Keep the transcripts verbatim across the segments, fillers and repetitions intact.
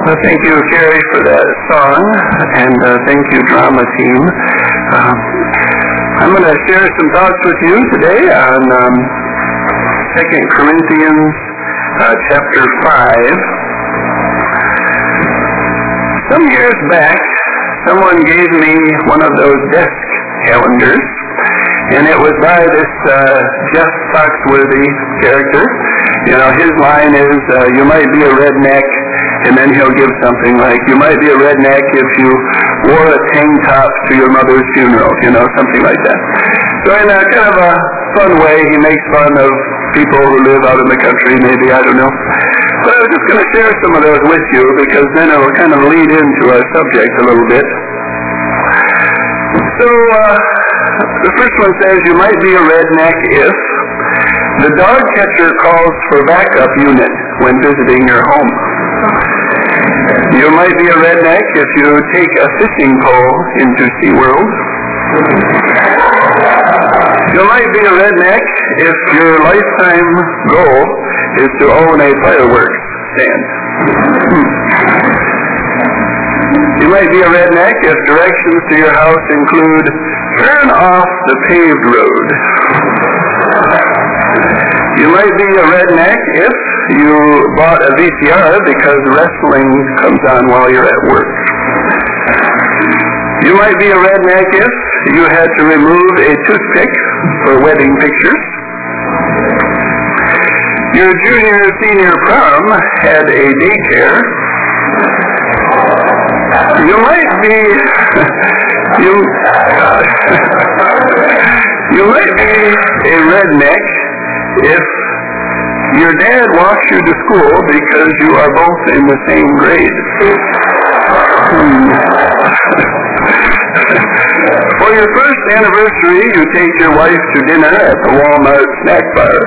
Well, thank you, Carrie, for that song, and uh, thank you, drama team. Um, I'm going to share some thoughts with you today on um, Second Corinthians uh, chapter five. Some years back, someone gave me one of those desk calendars, and it was by this uh, Jeff Foxworthy character. You know, his line is, uh, you might be a redneck, and then he'll give something like, you might be a redneck if you wore a tank top to your mother's funeral, you know, something like that. So in a kind of a fun way, he makes fun of people who live out in the country, maybe, I don't know. But I was just going to share some of those with you, because then it will kind of lead into our subject a little bit. So, uh, the first one says, you might be a redneck if the dog catcher calls for backup unit when visiting your home. You might be a redneck if you take a fishing pole into SeaWorld. You might be a redneck if your lifetime goal is to own a fireworks stand. You might be a redneck if directions to your house include turn off the paved road. You might be a redneck if you bought a V C R because wrestling comes on while you're at work. You might be a redneck if you had to remove a toothpick for wedding pictures. Your junior senior prom had a daycare. You might be you you might be a redneck if your dad walks you to school because you are both in the same grade. Hmm. For your first anniversary, you take your wife to dinner at the Walmart snack bar.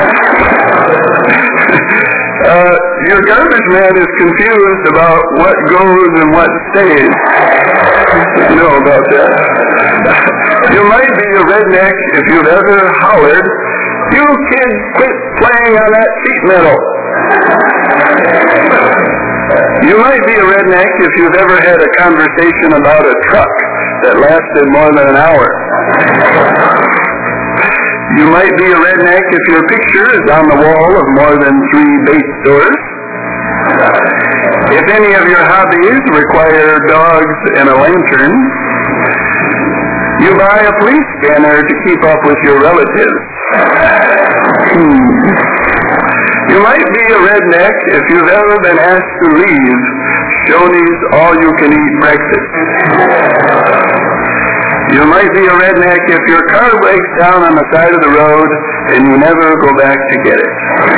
uh, your garbage man is confused about what goes and what stays. You know about that. You might be a redneck if you've ever hollered, you kids quit playing on that sheet metal. You might be a redneck if you've ever had a conversation about a truck that lasted more than an hour. You might be a redneck if your picture is on the wall of more than three bait stores. If any of your hobbies require dogs and a lantern, you buy a police scanner to keep up with your relatives. Hmm. You might be a redneck if you've ever been asked to leave Shoney's all-you-can-eat breakfast. You might be a redneck if your car breaks down on the side of the road and you never go back to get it.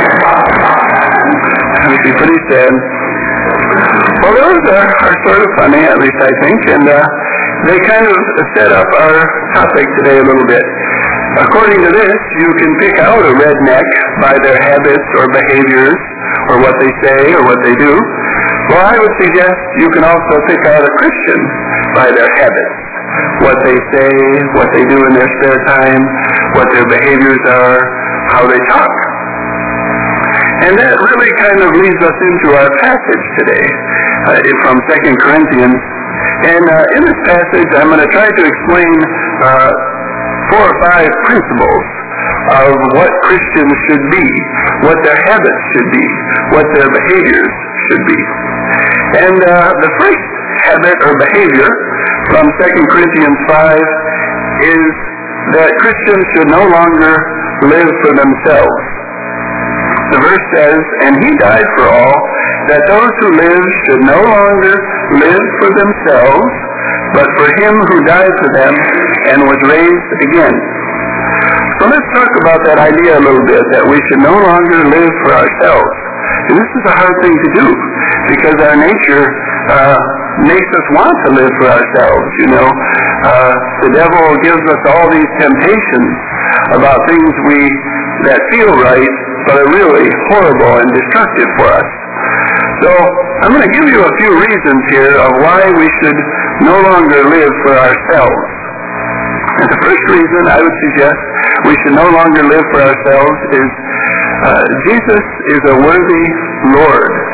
That would be pretty sad. Well, those are, are sort of funny, at least I think, and uh, they kind of set up our topic today a little bit. According to this, you can pick out a redneck by their habits or behaviors or what they say or what they do. Well, I would suggest you can also pick out a Christian by their habits, what they say, what they do in their spare time, what their behaviors are, how they talk. And that really kind of leads us into our passage today uh, from Second Corinthians. And uh, in this passage, I'm going to try to explain uh, four or five principles of what Christians should be, what their habits should be, what their behaviors should be. And uh, the first habit or behavior from Second Corinthians five is that Christians should no longer live for themselves. The verse says, and he died for all, that those who live should no longer live for themselves, but for him who died for them and was raised again. So let's talk about that idea a little bit, that we should no longer live for ourselves. And this is a hard thing to do, because our nature uh, makes us want to live for ourselves, you know. Uh, the devil gives us all these temptations about things we that feel right, but are really horrible and destructive for us. So I'm going to give you a few reasons here of why we should no longer live for ourselves. And the first reason I would suggest we should no longer live for ourselves is uh, Jesus is a worthy Lord.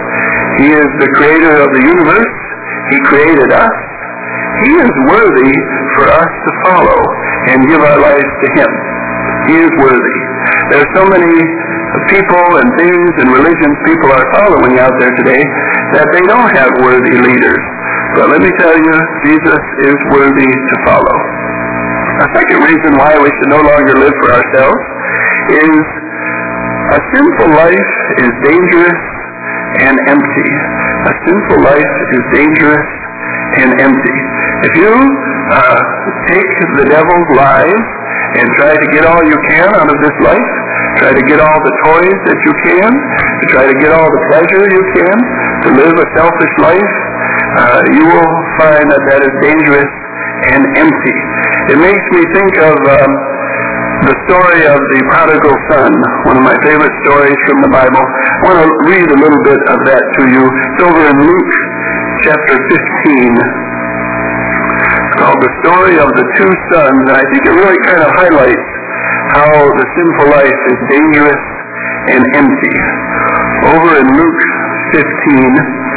He is the creator of the universe. He created us. He is worthy for us to follow and give our lives to Him. He is worthy. There are so many people and things and religions people are following out there today that they don't have worthy leaders. But let me tell you, Jesus is worthy to follow. A second reason why we should no longer live for ourselves is a sinful life is dangerous and empty. A sinful life is dangerous and empty. If you uh, take the devil's lies and try to get all you can out of this life, try to get all the toys that you can, to try to get all the pleasure you can, to live a selfish life, uh, you will find that that is dangerous and empty. It makes me think of um, the story of the prodigal son, one of my favorite stories from the Bible. I want to read a little bit of that to you. It's over in Luke chapter fifteen. It's called The Story of the Two Sons, and I think it really kind of highlights how the sinful life is dangerous and empty. Over in Luke fifteen,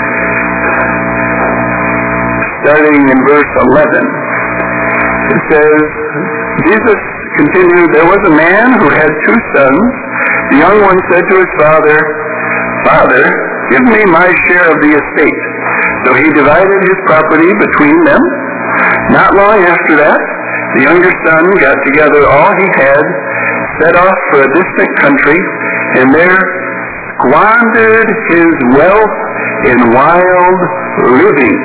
starting in verse eleven, it says, Jesus continued, there was a man who had two sons. The young one said to his father, Father, give me my share of the estate. So he divided his property between them. Not long after that, the younger son got together all he had, set off for a distant country, and there squandered his wealth in wild living.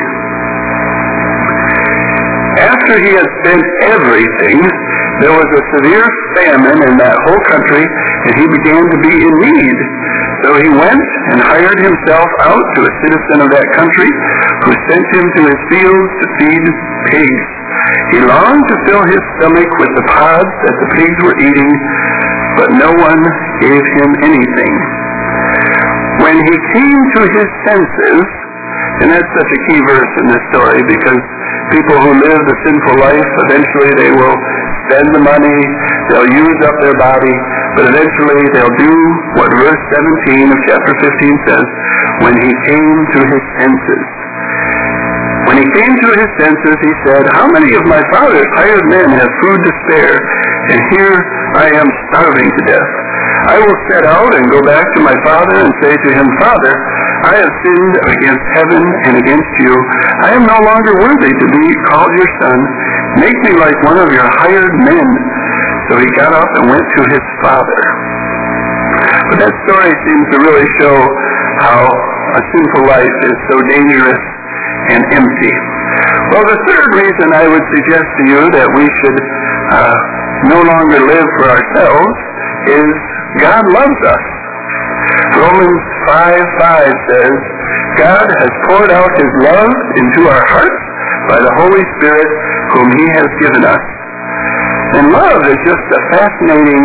After he had spent everything, there was a severe famine in that whole country, and he began to be in need. So he went and hired himself out to a citizen of that country, who sent him to his fields to feed pigs. He longed to fill his stomach with the pods that the pigs were eating, but no one gave him anything. When he came to his senses, and that's such a key verse in this story, because people who live the sinful life, eventually they will spend the money, they'll use up their body, but eventually they'll do what verse seventeen of chapter fifteen says, when he came to his senses. When he came to his senses, he said, how many of my father's hired men have food to spare, and here I am starving to death? I will set out and go back to my father and say to him, Father, I have sinned against heaven and against you. I am no longer worthy to be called your son. Make me like one of your hired men. So he got up and went to his father. But that story seems to really show how a sinful life is so dangerous and empty. Well, the third reason I would suggest to you that we should uh, no longer live for ourselves is God loves us. Romans five five says, God has poured out His love into our hearts by the Holy Spirit whom He has given us. And love is just a fascinating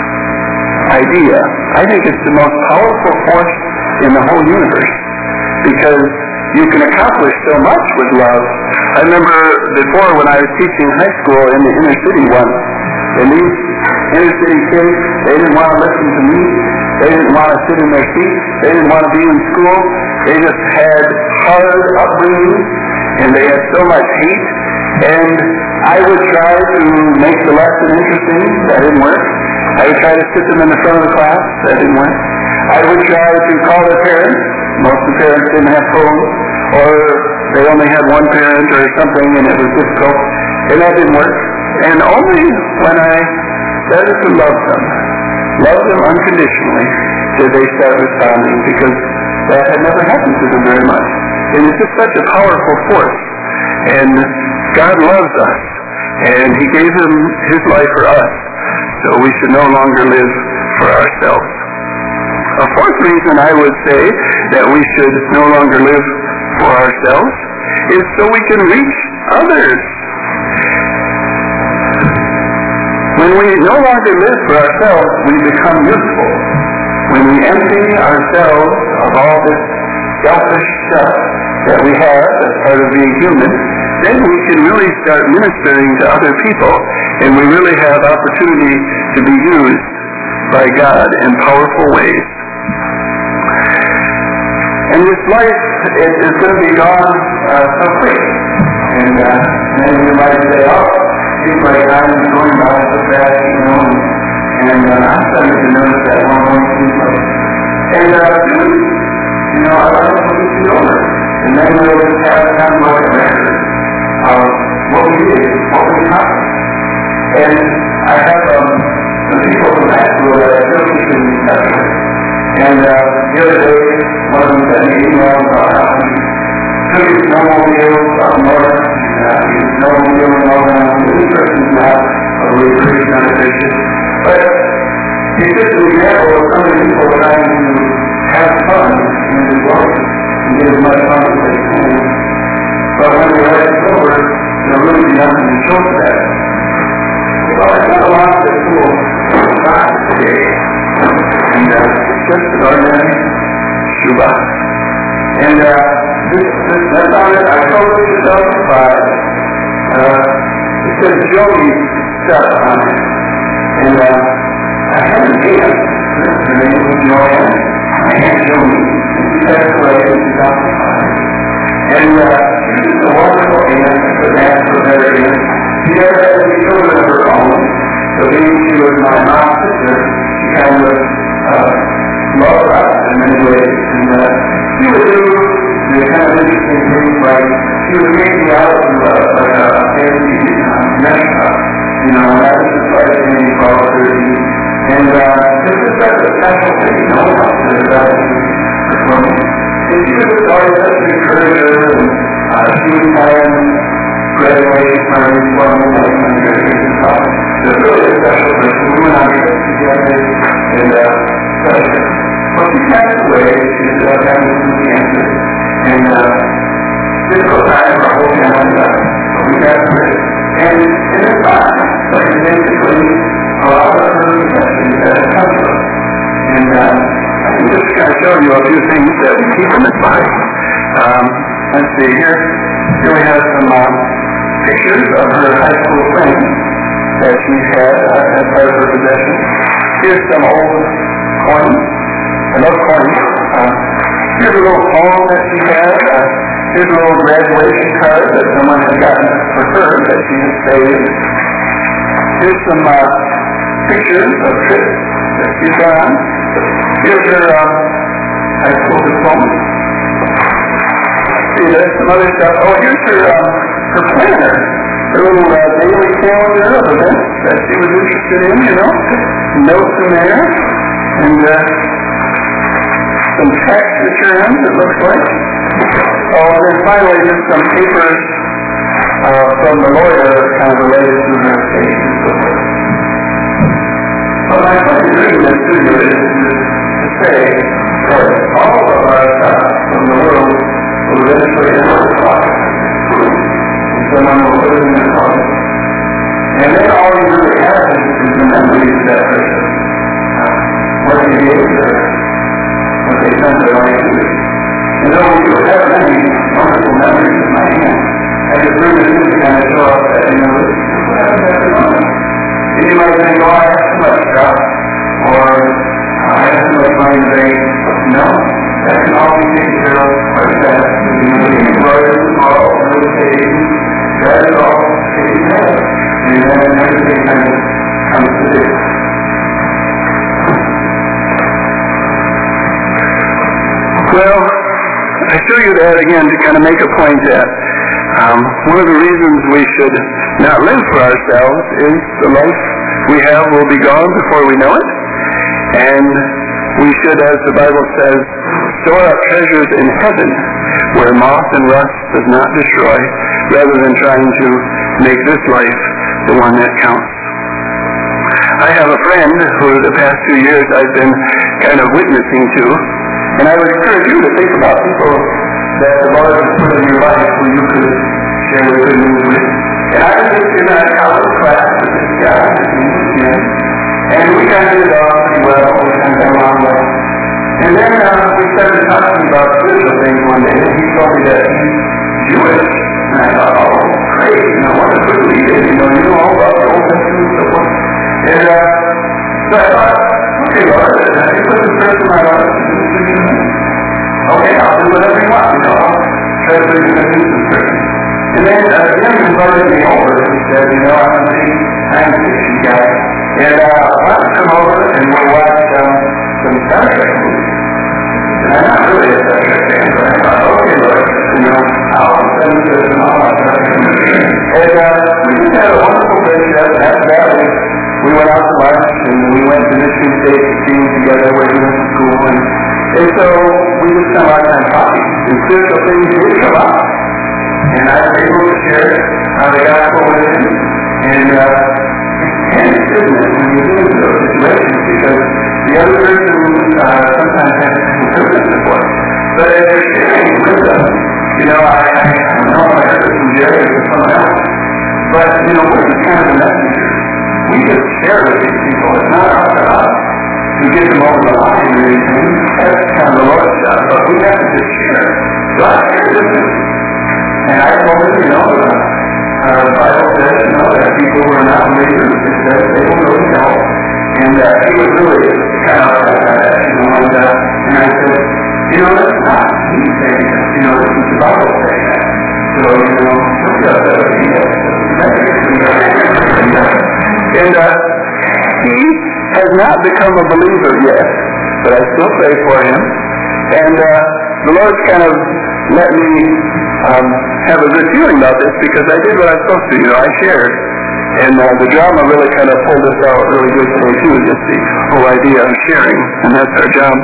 idea. I think it's the most powerful force in the whole universe, because you can accomplish so much with love. I remember before when I was teaching high school in the inner city once, and these inner city kids, they didn't want to listen to me. They didn't want to sit in their seats. They didn't want to be in school. They just had hard upbringing, and they had so much hate. And I would try to make the lesson interesting. That didn't work. I would try to sit them in the front of the class. That didn't work. I would try to call their parents. Most of the parents didn't have phones, or they only had one parent or something, and it was difficult. And that didn't work. And only when I started to love them, love them unconditionally, did they start responding, because that had never happened to them very much. And it's just such a powerful force. And God loves us, and He gave Him His life for us, so we should no longer live for ourselves. A fourth reason I would say that we should no longer live for ourselves is so we can reach others. When we no longer live for ourselves, we become useful. When we empty ourselves of all this selfish stuff that we have as part of being human, then we can really start ministering to other people, and we really have opportunity to be used by God in powerful ways. And this life is, is going to be gone uh, so quick. And, uh, and then you might say, oh, seems like time is going by so fast, you know, and uh, I'm starting to notice that one more seems like. And uh, soon, you know, our life will be over. And then we'll just have kind of like a record of what we did, what we accomplished. And I have um, some people from high school that I still keep in touch with. And uh, the other day, one of them sent me an email about how he took his snowmobile up north, and uh, he was snowmobiling all around the new person's map, although he's pretty unambitious. But it's just an example of some of the people trying to have fun in this world and get as much fun as they can. But when the life is over, there'll really be nothing to show for that. Well, I got a lot of cool class today, and uh, it's just an ordinary shoebox. And uh, this, this, that's on it. I told it to self-supply. Uh, it says Joey stuff on it. And uh, I haven't seen it. Her name was Joanne. I can't show me. She passed away in two thousand five. And uh, she was a wonderful aunt, a natural veteran. She never had any children of her own. So being she was my mom's sister, she kind of uh, loved us in many ways. And uh, she would do the kind of interesting things like she would take me out to uh, like a fancy uh, restaurant. You know, and that was just like a mini called Jersey. And uh, this was such a special thing, you know, to that performance. And she was just always such an encourager, and uh, she would plan graduation parties for me, like my graduation college. It was really a special person. We went on trips together, and uh, such. Well, she passed away. She was uh, having some cancer, and uh, difficult time for our whole family. Uh, we got through it. And, and it's fine. Like, basically, a lot of her possessions that have come to us. And uh, I can just kind of show you a few things that we keep in this body. Um, let's see here. Here we have some uh, pictures of her high school friends that she had uh, as part of her possession. Here's some old coins. I love coins. Uh, here's a little poem that she had. Uh, here's a little graduation card that someone had gotten for her that she had saved. Here's some uh, pictures of trips that she's gone. Here's her uh, high school diploma. See, there's some other stuff. Oh, here's her uh, her planner, her little uh, daily calendar of events that she was interested in, you know. Notes in there. And uh, some tax returns, it looks like. Oh, and then finally just some papers uh, from the lawyer kind of related to her case and so forth. But my point in doing this to you is to say that all of our stuff from the world will eventually end up in life. And someone will put it in their closet. And then all you really have is, is the memories of that person. Uh, what they gave her, what they spent their life doing. And though you have many wonderful memories in my hand, I just bring it in to kind of show up that, you know, this is what happened at the moment. And you might think, oh, I have too much stuff, or I have too much money to pay. No, that can all be taken care of like that. You know, the employers, all real estate, that is all taken care of. And then everything kind of comes to this. Well, I show you that again to kind of make a point that um, one of the reasons we should not live for ourselves is the life we have will be gone before we know it. And we should, as the Bible says, store up treasures in heaven where moth and rust does not destroy, rather than trying to make this life the one that counts. I have a friend who the past two years I've been kind of witnessing to, and I would encourage you to think about people that the Lord has put in your life who you could share the good news with. And I was just in a college class with this guy, and we kind of did it all pretty well, we kind of got along well. And then uh, we started talking about spiritual things one day, and he told me that he's Jewish. And I thought, oh, great, you know, what a good leader, you know, you know all about the Old Testament and so forth. And uh, so I thought, okay, Lord, if you put this person in my life, okay, I'll invited me over. He said, you know, I'm a big science fiction guy. And uh, why don't you come over and we'll watch um, some Star Trek movies? And I'm not really a Star Trek fan, but I thought, okay, look, you know, I'll send this and all that Star Trek movies. And uh, we just had a wonderful friendship. After that, we, we went out to lunch, and we went to Michigan State to see together where he went to school. And, and so we just spent a lot of time talking. And spiritual things did come up. And I was able to share how the gospel with him. And, uh, and it's business when you get into those situations because the other person uh, sometimes has to interpret the voice. But if you're sharing with them, you know, I, I, I don't know if I heard it from Jerry or someone else, but, you know, we're just kind of the messenger. We just share with these people. It's not up to us to get them over the line or anything. That's kind of the Lord's job, but we have to just share. So I shared with them. And I told him, you know, uh, uh, the Bible says, you know, that people who are not believers, it says they will go to hell. And uh, he was really kind of upset by that, you know, and, uh, and I said, you know, that's not me saying that, you know, this is the Bible saying that. So, you know, look up that idea. And, uh, and uh, he has not become a believer yet, but I still pray for him. And uh, the Lord's kind of let me um, have a good feeling about this because I did what I was supposed to. You know, I shared. And uh, the drama really kind of pulled us out really good today, too, just the whole idea of sharing. And that's our job.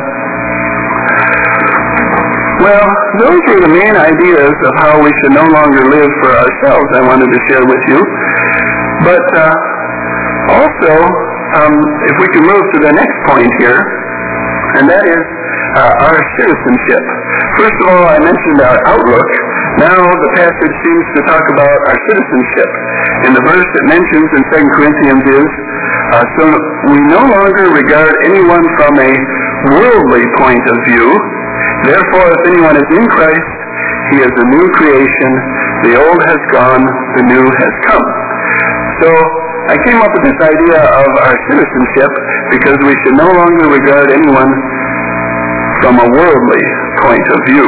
Well, those were the main ideas of how we should no longer live for ourselves I wanted to share with you. But uh, also, um, if we can move to the next point here, and that is uh, our citizenship. First of all, I mentioned our outlook. Now the passage seems to talk about our citizenship. And the verse it mentions in Second Corinthians is, uh, so we no longer regard anyone from a worldly point of view. Therefore, if anyone is in Christ, he is a new creation. The old has gone, the new has come. So I came up with this idea of our citizenship because we should no longer regard anyone from a worldly point of view.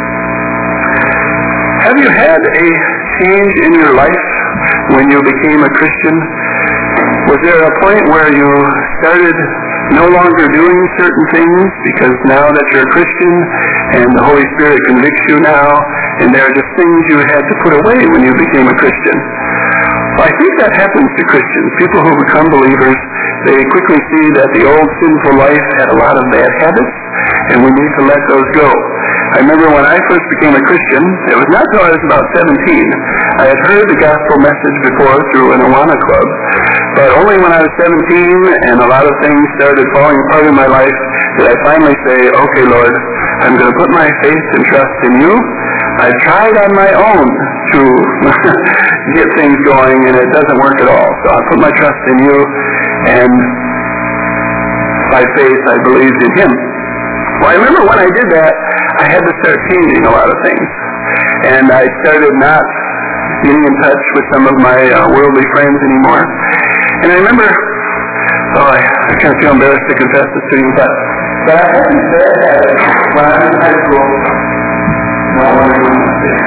Have you had a change in your life when you became a Christian? Was there a point where you started no longer doing certain things because now that you're a Christian and the Holy Spirit convicts you now and there are just things you had to put away when you became a Christian? Well, I think that happens to Christians. People who become believers, they quickly see that the old sinful life had a lot of bad habits and we need to let those go. I remember when I first became a Christian, it was not until I was about seventeen. I had heard the gospel message before through an Awana club, but only when I was seventeen and a lot of things started falling apart in my life did I finally say, okay, Lord, I'm going to put my faith and trust in you. I've tried on my own to get things going and it doesn't work at all. So I put my trust in you and by faith I believed in him. Well, I remember when I did that, I had to start changing a lot of things. And I started not getting in touch with some of my uh, worldly friends anymore. And I remember, oh, I, I kind of feel embarrassed to confess this to you, but, but I had this bad habit when I was in high school. No, I want to do this.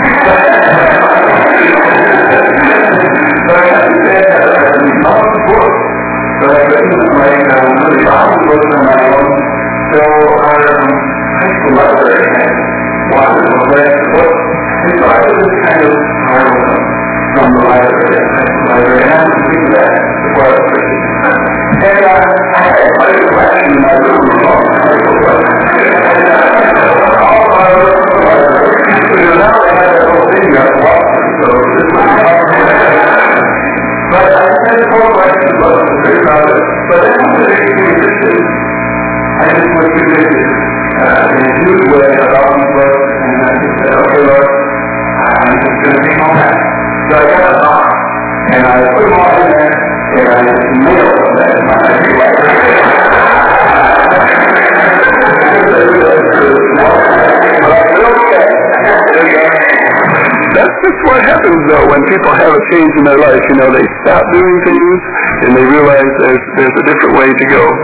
So I had this bad habit. I was not the book. So I couldn't write down really long books on my own. So our um, high school library had one of the last books. And so I was just kind of borrow them from the library, the high school library, and I was doing that before I was Christian. And uh, I had a bunch of collection in my room of all the high school books. And uh, all of our library. So now they had that whole thing up Watson, so this was but I had a whole collection of books, I'm very proud of it. But then after I became a Christian, I just went through this uh, in a huge way about these books, and I just said, okay, Lord, I'm just going to take them all back. So I got a box, and I put them all in there, and I just mailed them back to my library. That's just what happens, though, when people have a change in their life. You know, they stop doing things, and they realize there's, there's a different way to go.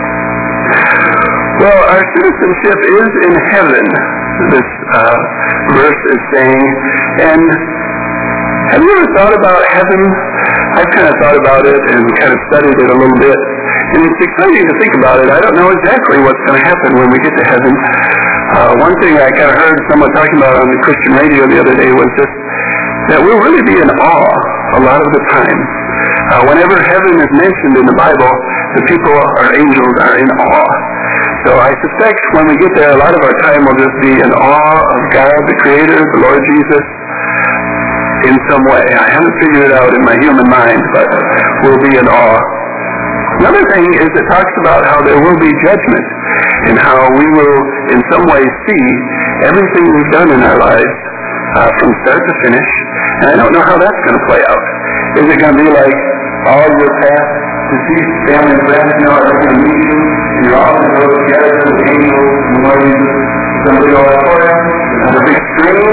Well, our citizenship is in heaven, this uh, verse is saying, and Have you ever thought about heaven? I've kind of thought about it and kind of studied it a little bit. And it's exciting to think about it. I don't know exactly what's going to happen when we get to heaven. Uh, one thing I kind of heard someone talking about on the Christian radio the other day was just that we'll really be in awe a lot of the time. Uh, whenever heaven is mentioned in the Bible, the people, our angels, are in awe. So I suspect when we get there, a lot of our time will just be in awe of God, the Creator, the Lord Jesus, in some way. I haven't figured it out in my human mind, but we'll be in awe. Another thing is it talks about how there will be judgment and how we will in some way see everything we've done in our lives uh, from start to finish. And I don't know how that's going to play out. Is it going to be like all your past deceased family and friends, you know, are going to meet you and you're all going to go together with angels and what you somebody go out for you on a big screen?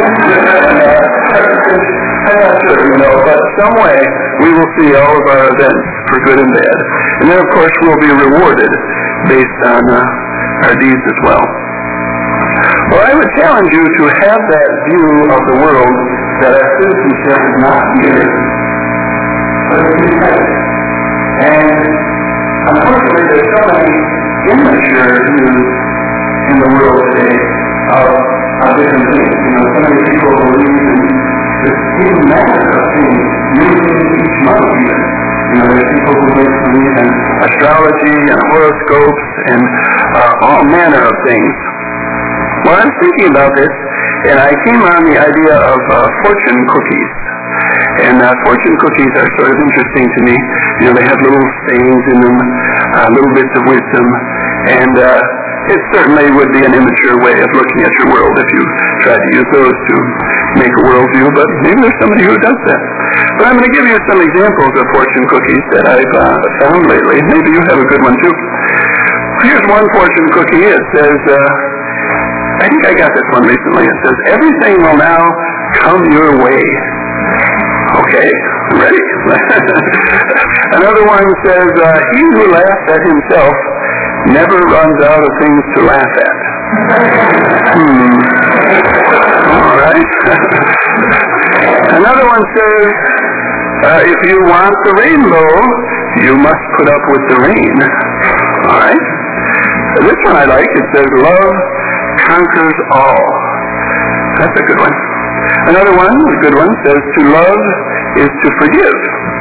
I'm not sure, you know, but some way we will see all of our events for good and bad. And then, of course, we'll be rewarded based on uh, our deeds as well. Well, I would challenge you to have that view of the world that our citizenship is not here, but it's in heaven. And unfortunately, there's so many immature views in the world today of, of different things. You know, so many people believe in this hidden matter of things, using each month even. You know, there's people who believe in astrology and horoscopes and uh, all manner of things. Well, I was thinking about this, and I came on the idea of uh, fortune cookies. And uh, fortune cookies are sort of interesting to me. You know, they have little sayings in them, uh, little bits of wisdom, and uh, it certainly would be an immature way of looking at your world if you tried to use those to make a worldview, but maybe there's somebody who does that. But I'm going to give you some examples of fortune cookies that I've uh, found lately. Maybe you have a good one too. Here's one fortune cookie. It says, uh, I think I got this one recently. It says, everything will now come your way. Okay, ready? Another one says, uh, he who laughs at himself never runs out of things to laugh at. Hmm. All right. Another one says, uh, if you want the rainbow, you must put up with the rain. All right. This one I like. It says, love conquers all. That's a good one. Another one, a good one, says, to love is to forgive.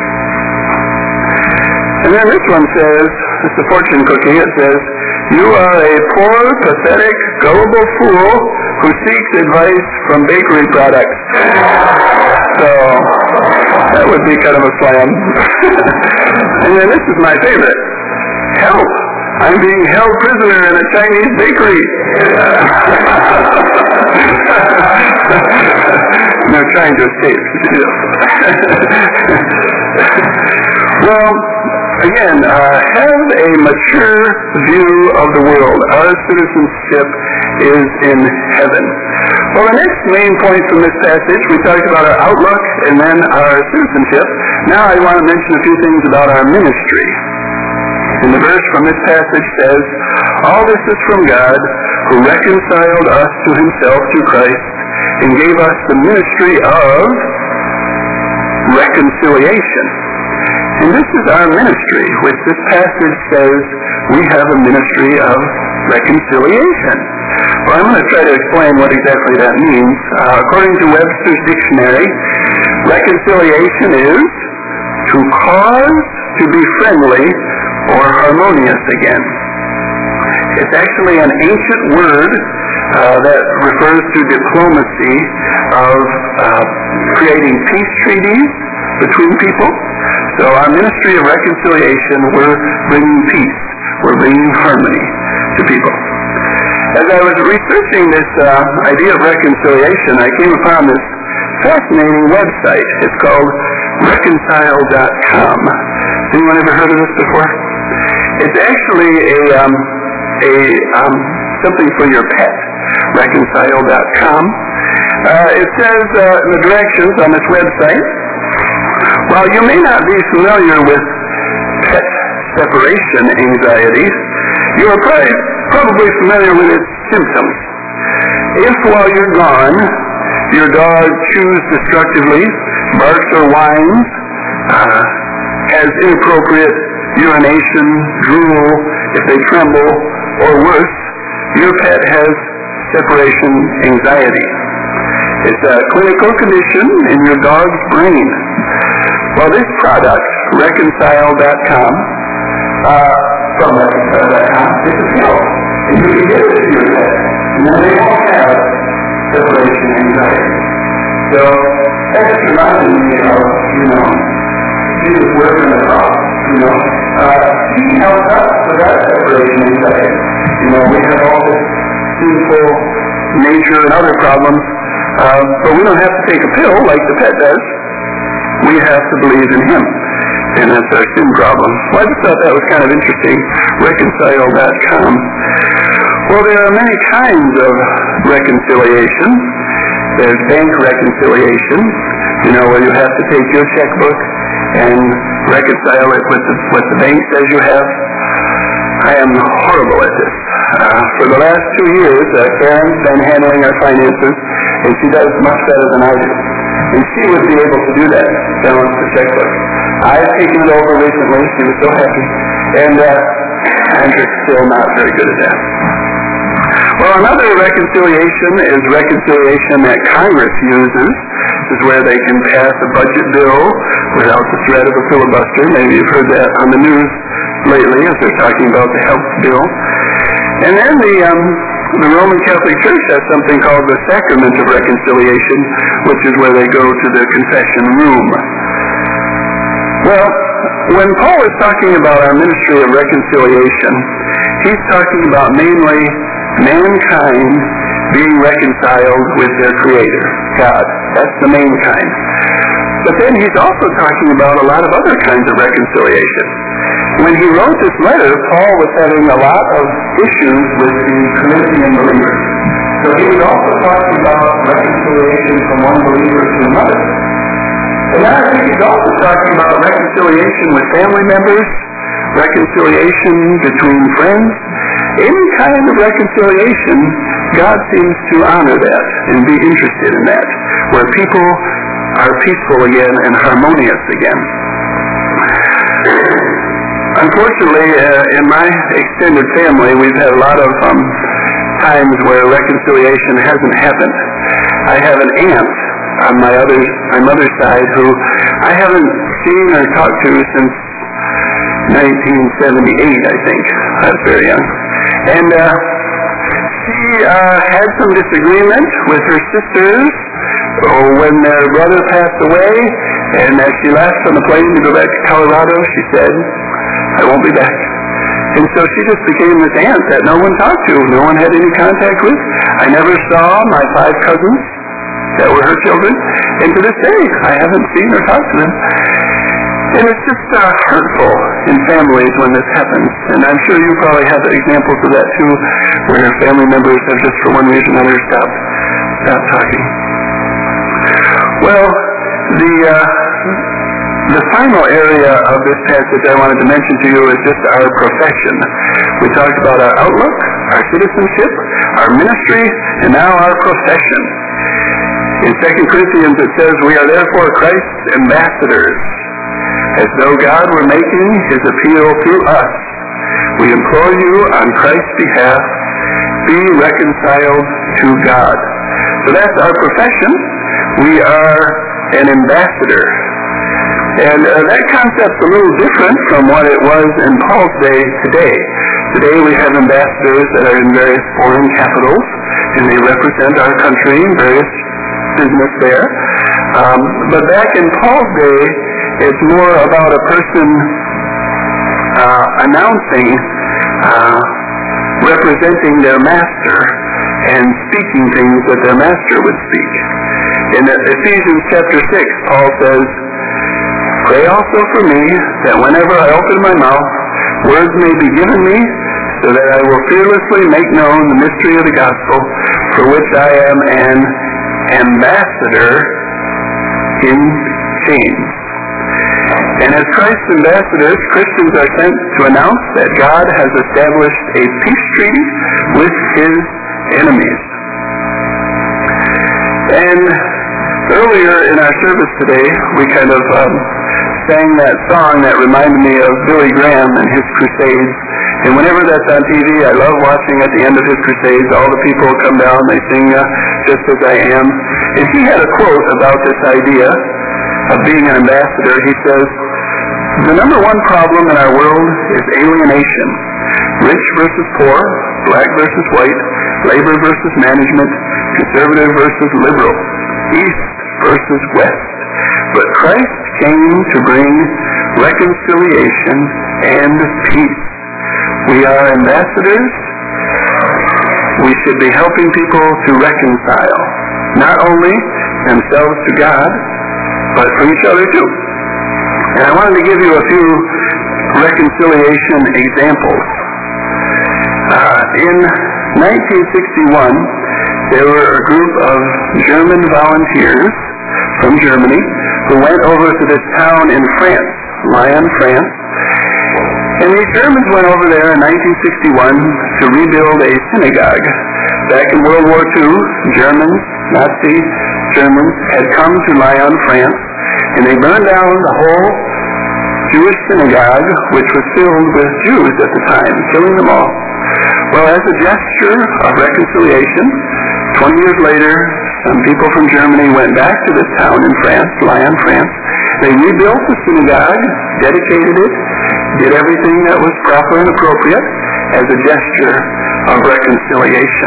And then this one says, it's a fortune cookie, it says, you are a poor, pathetic, gullible fool who seeks advice from bakery products. So, that would be kind of a slam. And then this is my favorite. Help! I'm being held prisoner in a Chinese bakery. They're trying to escape. Well, again, uh, have a mature view of the world. Our citizenship is in heaven. Well, the next main point from this passage, we talked about our outlook and then our citizenship. Now I want to mention a few things about our ministry. And the verse from this passage says, all this is from God, who reconciled us to himself through Christ and gave us the ministry of reconciliation. And this is our ministry, which this passage says we have a ministry of reconciliation. Well, I'm going to try to explain what exactly that means. Uh, according to Webster's Dictionary, reconciliation is to cause to be friendly or harmonious again. It's actually an ancient word uh, that refers to diplomacy of uh, creating peace treaties between people. So our ministry of reconciliation, we're bringing peace, we're bringing harmony to people. As I was researching this uh, idea of reconciliation, I came upon this fascinating website. It's called reconcile dot com. Has anyone ever heard of this before? It's actually a, um, a um, something for your pet, reconcile dot com. Uh, it says uh, in the directions on this website, while you may not be familiar with pet separation anxieties, you are probably, probably familiar with its symptoms. If while you're gone, your dog chews destructively, barks or whines, uh, has inappropriate urination, drool, if they tremble, or worse, your pet has separation anxiety. It's a clinical condition in your dog's brain. Well, this product, Reconcile dot com, uh, from Reconcile dot com, it's a pill. And you can get it to your pet. And then they won't have separation anxiety. So, that's reminding me of, you know, Jesus working the cross, you know. Uh, he helped us with our separation anxiety. You know, we have all this sinful nature and other problems, uh, but we don't have to take a pill like the pet does. We have to believe in him, and that's our sin problem. Well, I just thought that was kind of interesting. Reconcile dot com. Well, there are many kinds of reconciliation. There's bank reconciliation, you know, where you have to take your checkbook and reconcile it with the, what the bank says you have. I am horrible at this. Uh, for the last two years, uh, Karen's been handling our finances, and she does much better than I do. And she would be able to do that, balance the checkbook. I've taken it over recently. She was so happy. And uh, I'm just still not very good at that. Well, another reconciliation is reconciliation that Congress uses. This is where they can pass a budget bill without the threat of a filibuster. Maybe you've heard that on the news lately as they're talking about the health bill. And then the um, the Roman Catholic Church has something called the Sacrament of Reconciliation, which is where they go to the confession room. Well, when Paul is talking about our ministry of reconciliation, he's talking about mainly mankind being reconciled with their Creator, God. That's the main kind. But then he's also talking about a lot of other kinds of reconciliation. When he wrote this letter, Paul was having a lot of issues with the Corinthian believers. So he was also talking about reconciliation from one believer to another. And now I think he's also talking about reconciliation with family members, reconciliation between friends. Any kind of reconciliation, God seems to honor that and be interested in that, where people are peaceful again and harmonious again. Unfortunately, uh, in my extended family, we've had a lot of um, times where reconciliation hasn't happened. I have an aunt on my other my mother's side who I haven't seen or talked to since nineteen seventy-eight, I think. I was very young. And uh, she uh, had some disagreement with her sisters when their brother passed away, and as she left on the plane to go back to Colorado, she said, I won't be back. And so she just became this aunt that no one talked to, no one had any contact with. I never saw my five cousins that were her children, and to this day, I haven't seen or talked to them. And it's just uh, hurtful in families when this happens. And I'm sure you probably have examples of that too, where family members have just for one reason or another stopped, stopped talking. Well, the uh, the final area of this passage I wanted to mention to you is just our profession. We talked about our outlook, our citizenship, our ministry, and now our profession. In Second Corinthians it says, we are therefore Christ's ambassadors, as though God were making his appeal through us. We implore you on Christ's behalf, be reconciled to God. So that's our profession. We are an ambassador. And uh, that concept's a little different from what it was in Paul's day today. Today we have ambassadors that are in various foreign capitals, and they represent our country in various business there. Um, but back in Paul's day, it's more about a person uh, announcing, uh, representing their master, and speaking things that their master would speak. In Ephesians chapter six, Paul says, pray also for me, that whenever I open my mouth, words may be given me, so that I will fearlessly make known the mystery of the gospel, for which I am an ambassador in chains. And as Christ's ambassadors, Christians are sent to announce that God has established a peace treaty with his enemies. And earlier in our service today, we kind of um, sang that song that reminded me of Billy Graham and his crusades. And whenever that's on T V, I love watching at the end of his crusades. All the people come down, they sing uh, Just As I Am. And he had a quote about this idea of being an ambassador. He says, "The number one problem in our world is alienation. Rich versus poor, black versus white, labor versus management, conservative versus liberal, east versus west. But Christ came to bring reconciliation and peace. We are ambassadors. We should be helping people to reconcile, not only themselves to God, but for each other too." And I wanted to give you a few reconciliation examples. Uh, in nineteen sixty-one, there were a group of German volunteers from Germany who went over to this town in France, Lyon, France. And these Germans went over there in nineteen sixty-one to rebuild a synagogue. Back in World War Two, Germans, Nazi Germans, had come to Lyon, France, and they burned down the whole Jewish synagogue, which was filled with Jews at the time, killing them all. Well, as a gesture of reconciliation, twenty years later, some people from Germany went back to this town in France, Lyon, France. They rebuilt the synagogue, dedicated it, did everything that was proper and appropriate as a gesture of reconciliation.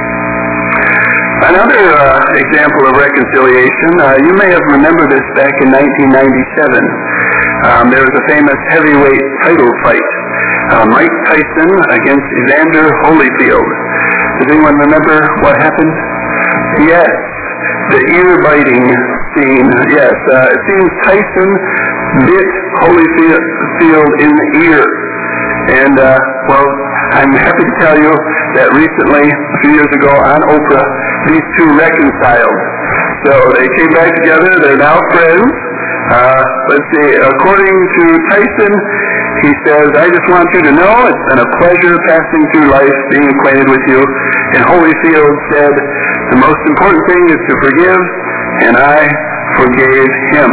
Another uh, example of reconciliation, uh, you may have remembered this back in nineteen ninety-seven. Um, there was a famous heavyweight title fight. Uh, Mike Tyson against Evander Holyfield. Does anyone remember what happened? Yes, the ear-biting scene. Yes, uh, it seems Tyson bit Holyfield in the ear. And, uh, well, I'm happy to tell you that recently, a few years ago on Oprah, these two reconciled. So they came back together. They're now friends. Uh, let's see, according to Tyson, he says, "I just want you to know it's been a pleasure passing through life, being acquainted with you." And Holyfield said, "The most important thing is to forgive," and I forgave him.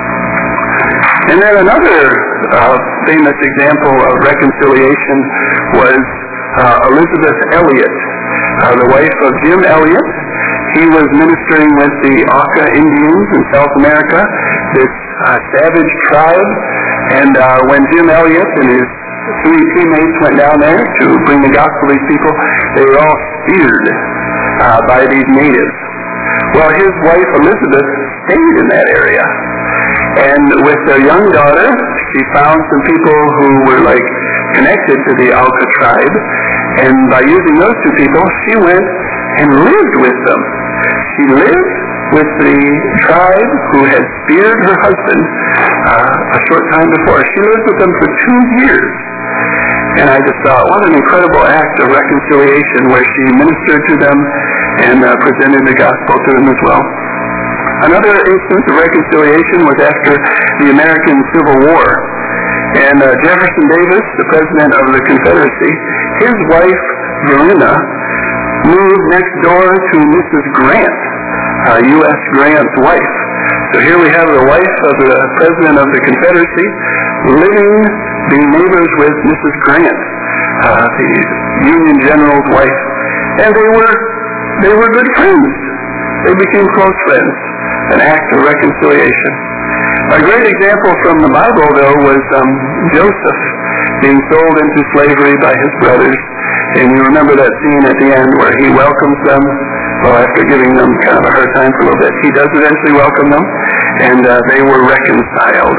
And then another uh, famous example of reconciliation was uh, Elizabeth Elliot, uh, the wife of Jim Elliot. He was ministering with the Auca Indians in South America, this uh, savage tribe. And uh, when Jim Elliot and his three teammates went down there to bring the gospel to these people, they were all speared uh, by these natives. Well, his wife Elizabeth stayed in that area. And with their young daughter, she found some people who were like connected to the Auca tribe. And by using those two people, she went and lived with them. She lived with the tribe who had speared her husband uh, a short time before. She lived with them for two years. And I just thought, what an incredible act of reconciliation where she ministered to them and uh, presented the gospel to them as well. Another instance of reconciliation was after the American Civil War. And uh, Jefferson Davis, the president of the Confederacy, his wife, Verena, moved next door to Missus Grant, uh, U S Grant's wife. So here we have the wife of the president of the Confederacy living, being neighbors with Missus Grant, uh, the Union General's wife. And they were, they were good friends. They became close friends. An act of reconciliation. A great example from the Bible, though, was um, Joseph being sold into slavery by his brothers. And you remember that scene at the end where he welcomes them. Well, after giving them kind of a hard time for a little bit, he does eventually welcome them, and uh, they were reconciled.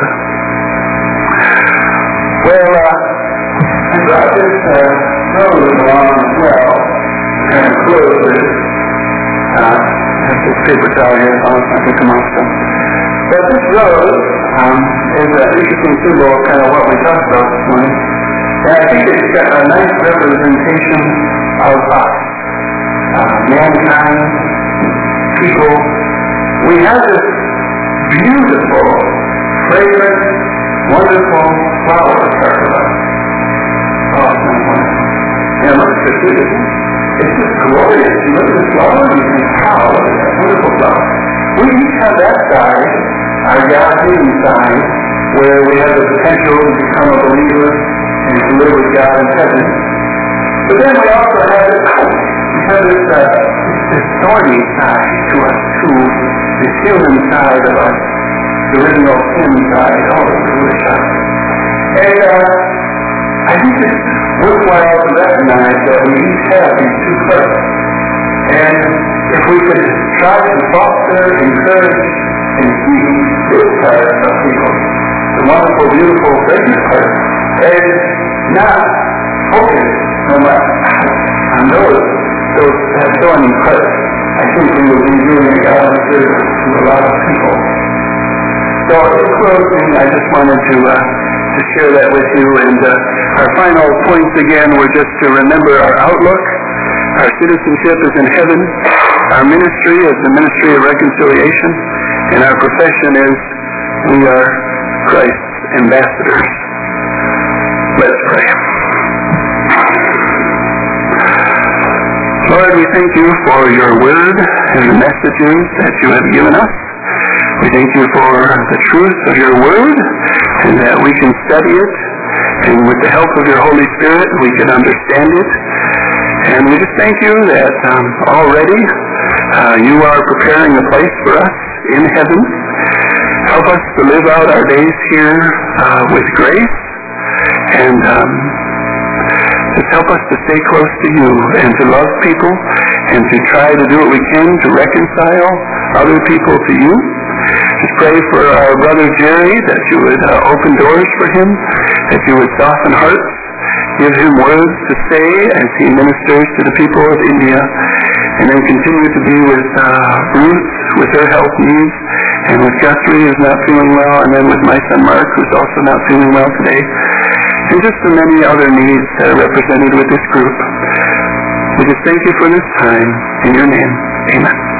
Well, uh, I brought this uh, road along as well, kind of close with uh, this paper towel here, so I can come off some. But this road um, is an interesting symbol of kind of what we talked about this morning. And I think it's got a nice representation of us, uh, mankind, people. We have this beautiful, fragrant, wonderful flower in front of us. Oh, it's not wonderful. Yeah, look, it's good, isn't it? It's just glorious. You look at this law and you think, wow, what is that wonderful stuff. We each have that side, our God-given side, where we have the potential to become a believer and to live with God in heaven. But then we also have this, we have this, uh, this thorny side to us, too, this human side of us, the original sin side, all the foolish side. And uh, I think it's worthwhile to recognize that we each have these two parts. And if we could try to foster, encourage, and keep this part of people, the wonderful, beautiful, fragrant part, and not focus so much on those, those that thorny parts, I think we would be doing a godly service to a lot of people. So in closing, I just wanted to uh, to share that with you. And uh, our final points again were just to remember our outlook. Our citizenship is in heaven. Our ministry is the ministry of reconciliation. And our profession is we are Christ's ambassadors. Let's pray. Lord, we thank you for your word and the messages that you have given us. We thank you for the truth of your word and that we can study it, and with the help of your Holy Spirit we can understand it. And we just thank you that um, already uh, you are preparing a place for us in heaven. Help us to live out our days here uh, with grace, and um, just help us to stay close to you and to love people and to try to do what we can to reconcile other people to you. Just pray for our brother Jerry, that you would uh, open doors for him, that you would soften hearts, give him words to say as he ministers to the people of India, and then continue to be with uh, Ruth with her health needs, and with Guthrie who's not feeling well, and then with my son Mark who's also not feeling well today, and just the many other needs that are represented with this group. We just thank you for this time. In your name, amen.